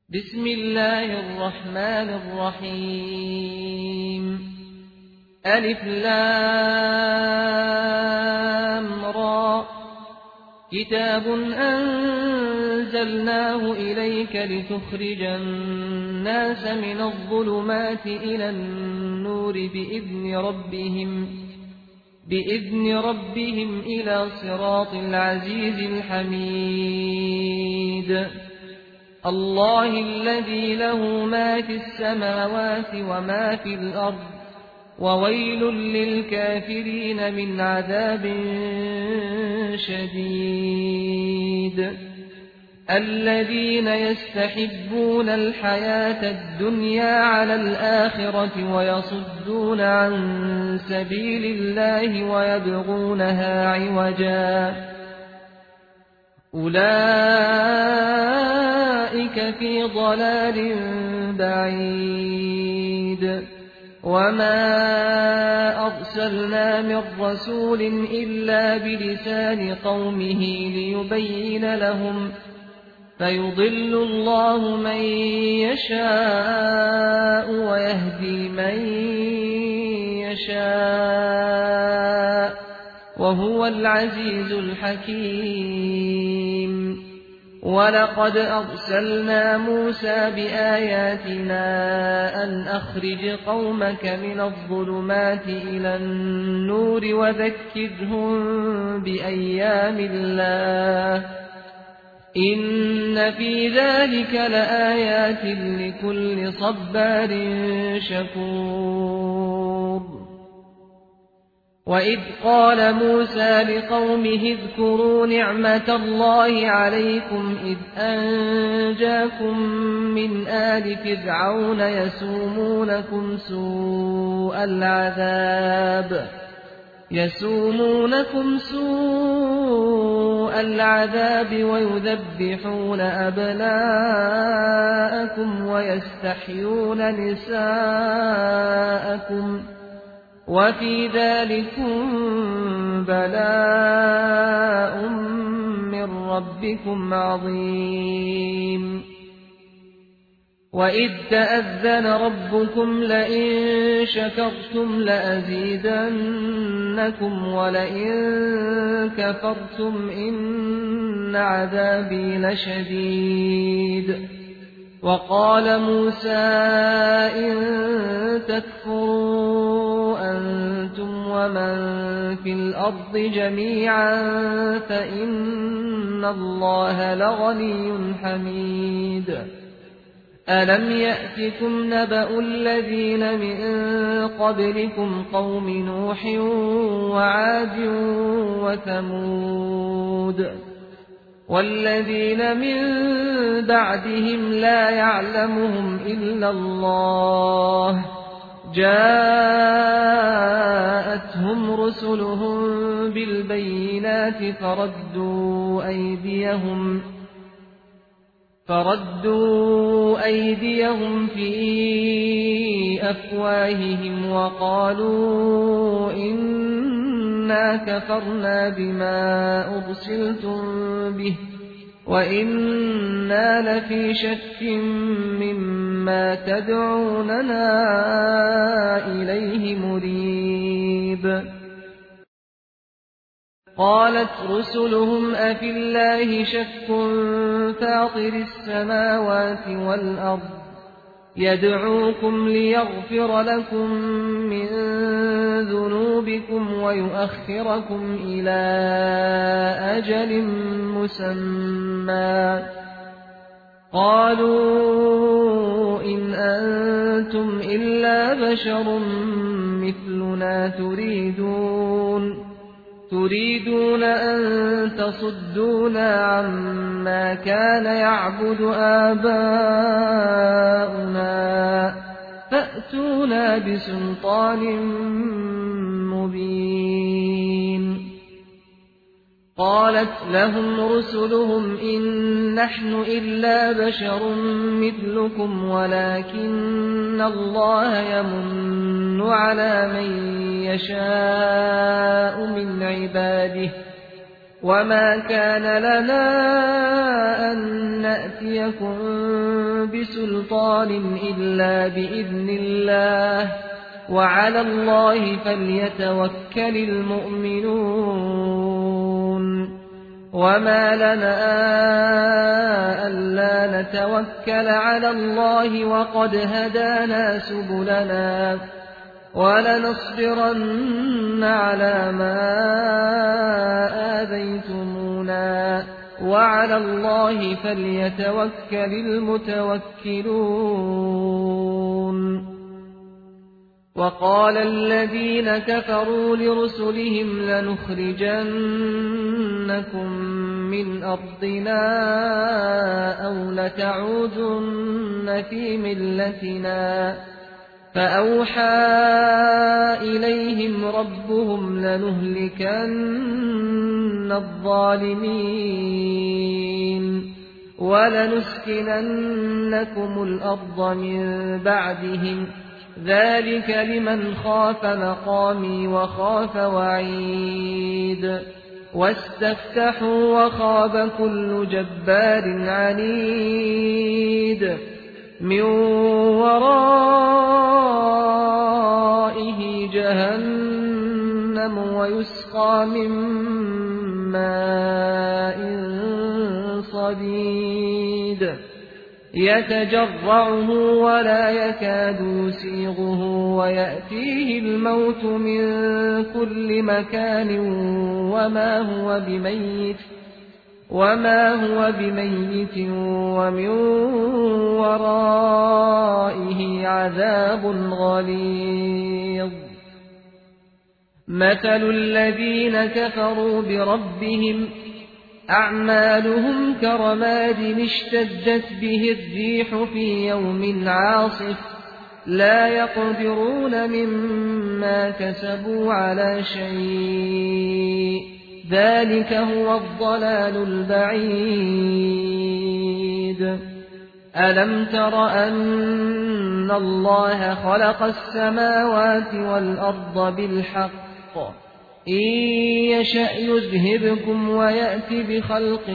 بسم الله الرحمن الرحيم ألف لام را كتاب أنزلناه إليك لتخرج الناس من الظلمات إلى النور بإذن ربهم إلى صراط العزيز الحميد الله الذي له ما في السماوات وما في الأرض وويل للكافرين من عذاب شديد الذين يستحبون الحياة الدنيا على الآخرة ويصدون عن سبيل الله ويبغونها عوجا أولئك في ضلال بعيد وما أرسلنا من رسول إلا بلسان قومه ليبين لهم فيضل الله من يشاء ويهدي من يشاء وهو العزيز الحكيم ولقد أرسلنا موسى بآياتنا أن أخرج قومك من الظلمات إلى النور وذكرهم بأيام الله إن في ذلك لآيات لكل صبار شكور وإذ قال موسى لقومه اذكروا نعمة الله عليكم إذ أنجاكم من آل فرعون يسومونكم سوء العذاب ويذبحون أبناءكم ويستحيون نساءكم وفي ذلكم بلاء من ربكم عظيم وإذ تأذن ربكم لئن شكرتم لأزيدنكم ولئن كفرتم إن عذابي لشديد وقال موسى إن تكفروا أنتم ومن في الأرض جميعا فإن الله لغني حميد ألم يأتكم نبأ الذين من قبلكم قوم نوح وعاد وثمود والذين من بعدهم لا يعلمهم إلا الله جاءتهم رسلهم بالبينات فردوا أيديهم في أفواههم وقالوا إنا كفرنا بما أرسلتم به وإنا لفي شك مما تدعوننا إليه مريب قالت رسلهم أفي الله شك فاطر السماوات والأرض يدعوكم ليغفر لكم من ذنوبكم ويؤخركم إلى أجل مسمى قالوا إن أنتم إلا بشر مثلنا تريدون أن تصدونا عما كان يعبد آباؤنا فأتونا بسلطان مبين قالت لهم رسلهم إن نحن إلا بشر مثلكم ولكن الله يمن على من يشاء من عباده وما كان لنا أن نأتيكم بسلطان إلا بإذن الله وعلى الله فليتوكل المؤمنون وما لنا ألا نتوكل على الله وقد هدانا سبلنا ولنصبرن على ما آذيتمونا وعلى الله فليتوكل المتوكلون وقال الذين كفروا لرسلهم لنخرجنكم من أرضنا أو لتعودن في ملتنا فأوحى إليهم ربهم لنهلكن الظالمين ولنسكننكم الأرض من بعدهم ذلك لمن خاف مقامي وخاف وعيد واستفتحوا وخاب كل جبار عنيد من ورائه جهنم ويسقى من ماء صديد يتجرعه ولا يكاد يسيغه ويأتيه الموت من كل مكان وما هو بميت ومن ورائه عذاب غليظ مثل الذين كفروا بربهم أعمالهم كرماد اشتدت به الريح في يوم عاصف لا يقدرون مما كسبوا على شيء ذلك هو الضلال البعيد ألم تر أن الله خلق السماوات والأرض بالحق إن يشأ يذهبكم ويأت بخلق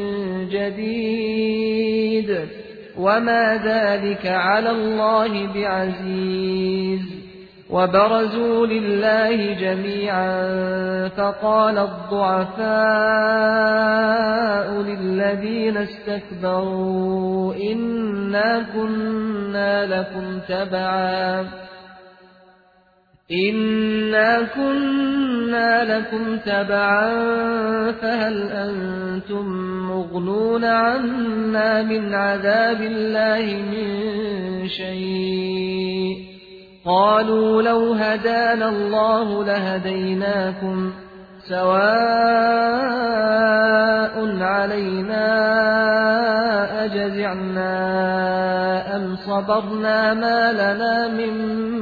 جديد وما ذلك على الله بعزيز وبرزوا لله جميعا فقال الضعفاء للذين استكبروا إنا كنا لكم تبعا فهل أنتم مغنون عنا من عذاب الله من شيء قالوا لو هدانا الله لهديناكم سواء علينا أجزعنا أم صبرنا ما لنا من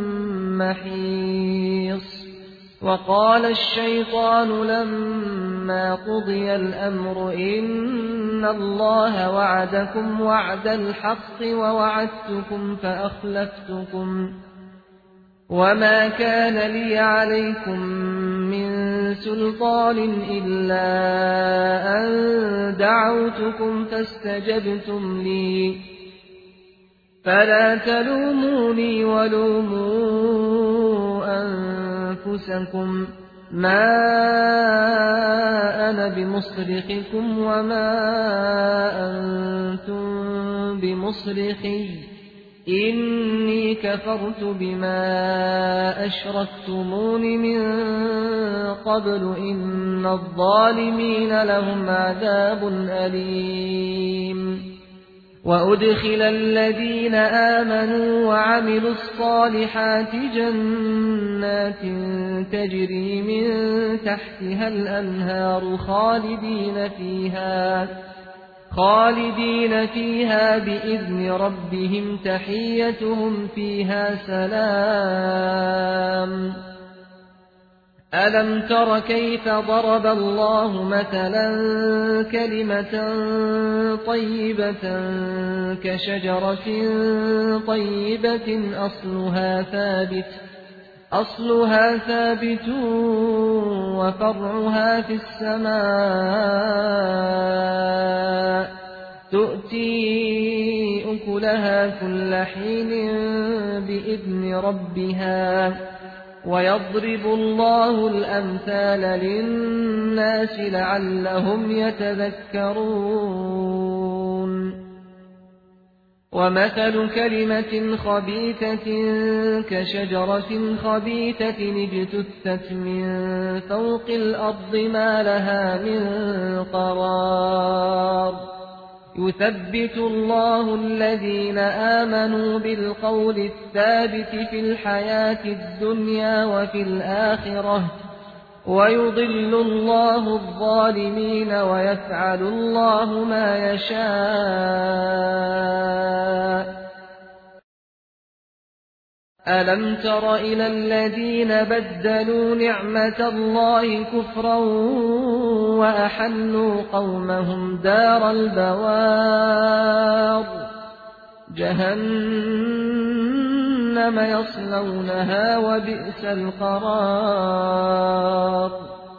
محيص وقال الشيطان لما قضي الأمر إن الله وعدكم وعد الحق ووعدتكم فأخلفتكم وما كان لي عليكم من سلطان إلا أن دعوتكم فاستجبتم لي فلا تلوموني ولوموا أنفسكم ما أنا بمصرخكم وما أنتم بمصرخي إني كفرت بما أشركتمون من قبل إن الظالمين لهم عذاب أليم وأدخل الذين آمنوا وعملوا الصالحات جنات تجري من تحتها الأنهار خالدين فيها بإذن ربهم تحيتهم فيها سلام ألم تر كيف ضرب الله مثلا كلمة طيبة كشجرة طيبة أصلها ثابت وفرعها في السماء تؤتي أكلها كل حين بإذن ربها ويضرب الله الأمثال للناس لعلهم يتذكرون ومثل كلمة خبيثة كشجرة خبيثة اجتثت من فوق الأرض ما لها من قرار يثبت الله الذين آمنوا بالقول الثابت في الحياة الدنيا وفي الآخرة ويضل الله الظالمين ويفعل الله ما يشاء ألم تر إلى الذين بدلوا نعمة الله كفرا وأحلوا قومهم دار البوار جهنم يصلونها وبئس القرار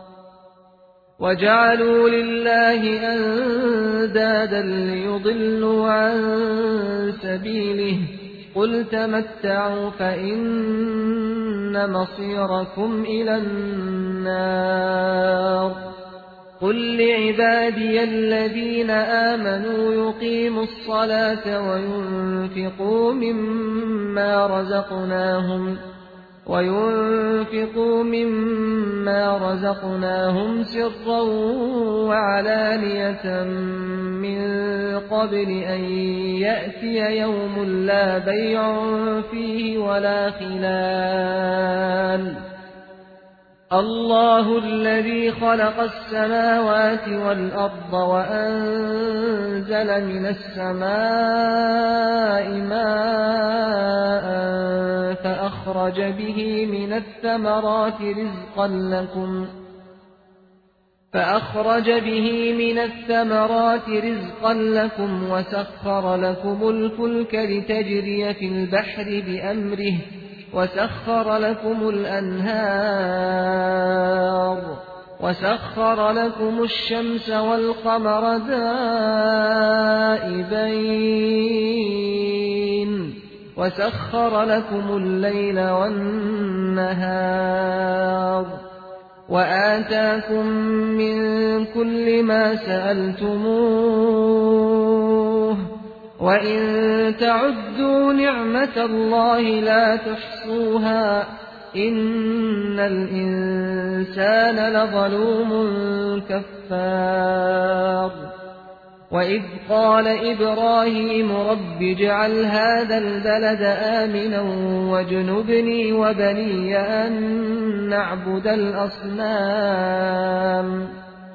وجعلوا لله أندادا ليضلوا عن سبيله قل تمتعوا فإن مصيركم إلى النار قل لعبادي الذين آمنوا يقيموا الصلاة وينفقوا مما رزقناهم سرا وعلانية من قبل أن يأتي يوم لا بيع فيه ولا خلال الله الذي خلق السماوات والأرض وأنزل من السماء ماء فأخرج به من الثمرات رزقا لكم وسخر لكم الفلك لتجري في البحر بأمره وسخر لكم الأنهار وسخر لكم الشمس والقمر دائبين وسخر لكم الليل والنهار وآتاكم من كل ما سألتموه وإن تعدوا نعمة الله لا تحصوها إن الإنسان لظلوم كفار وإذ قال إبراهيم رب اجعل هذا البلد آمنا واجنبني وبني أن نعبد الأصنام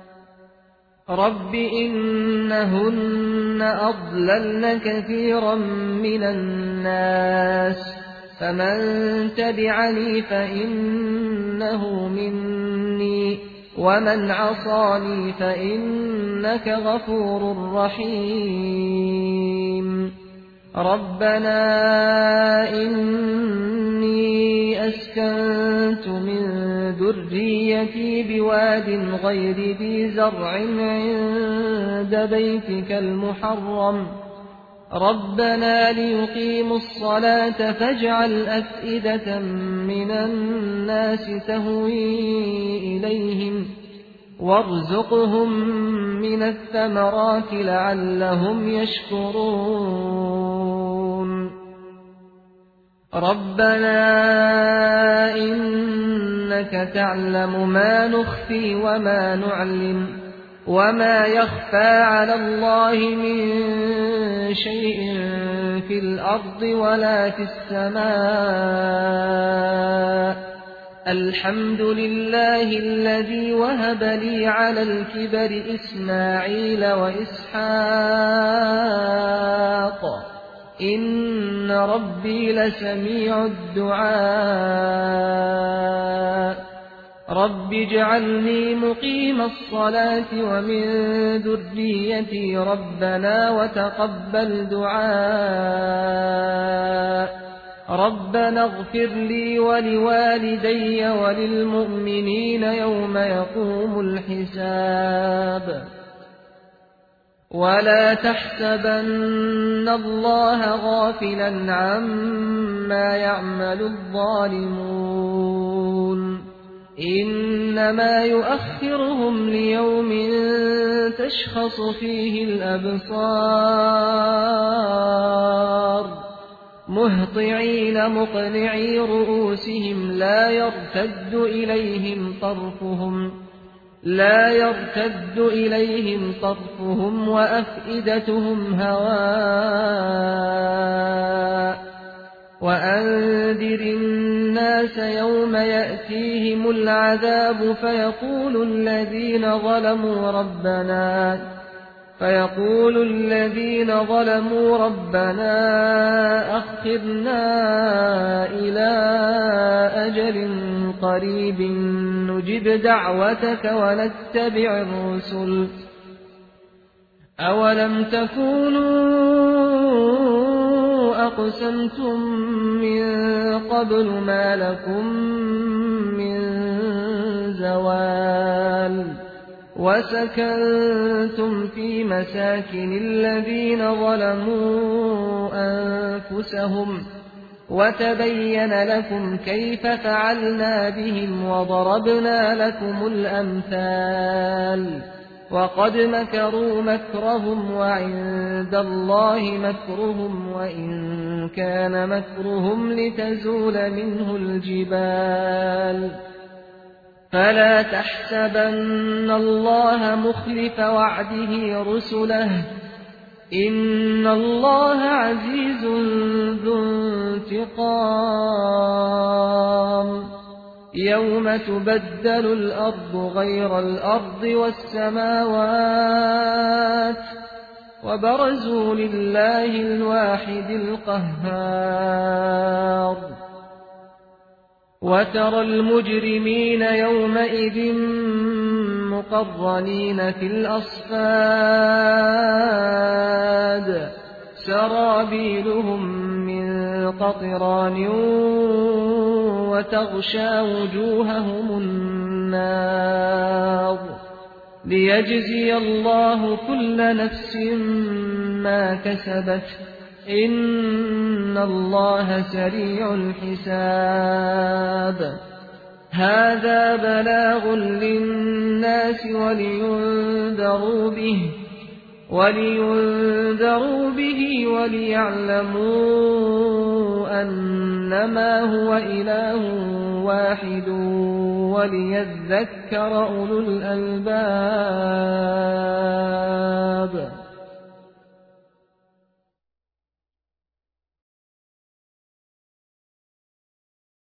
رب إنهن أضللن كثيرا من الناس فمن تبعني فإنه مني ومن عصاني فإنك غفور رحيم ربنا إني أسكنت من ذريتي بواد غير ذي زرع عند بيتك المحرم ربنا ليقيموا الصلاة فاجعل أفئدة من الناس تهوي إليهم وارزقهم من الثمرات لعلهم يشكرون ربنا إنك تعلم ما نخفي وما نعلن وما يخفى على الله من شيء في الأرض ولا في السماء الحمد لله الذي وهب لي على الكبر إسماعيل وإسحاق إن ربي لسميع الدعاء رب اجعلني مقيم الصلاة ومن ذريتي ربنا وتقبل دعاء ربنا اغفر لي ولوالدي وللمؤمنين يوم يقوم الحساب ولا تحسبن الله غافلا عما يعمل الظالمون إنما يؤخرهم ليوم تشخص فيه الأبصار مهطعين مقنعي رؤوسهم لا يرتد إليهم طرفهم وأفئدتهم هواء وأنذر الناس يوم يأتيهم العذاب فيقول الذين ظلموا ربنا أخرنا إلى أجل قريب نجب دعوتك ونتبع الرسل أولم تكونوا أقسمتم من قبل ما لكم من زوال وسكنتم في مساكن الذين ظلموا أنفسهم وتبين لكم كيف فعلنا بهم وضربنا لكم الأمثال وقد مكروا مكرهم وعند الله مكرهم وإن كان مكرهم لتزول منه الجبال فلا تحسبن الله مخلف وعده رسله إن الله عزيز ذو انتقام يوم تبدل الأرض غير الأرض والسماوات وبرزوا لله الواحد القهار وترى المجرمين يومئذ مقرنين في الأصفاد سرابيلهم من قطران وتغشى وجوههم النار ليجزي الله كل نفس ما كسبت إن الله سريع الحساب هذا بلاغ للناس ولينذروا به وليعلموا أنما هو إله واحد وليذكر أولو الألباب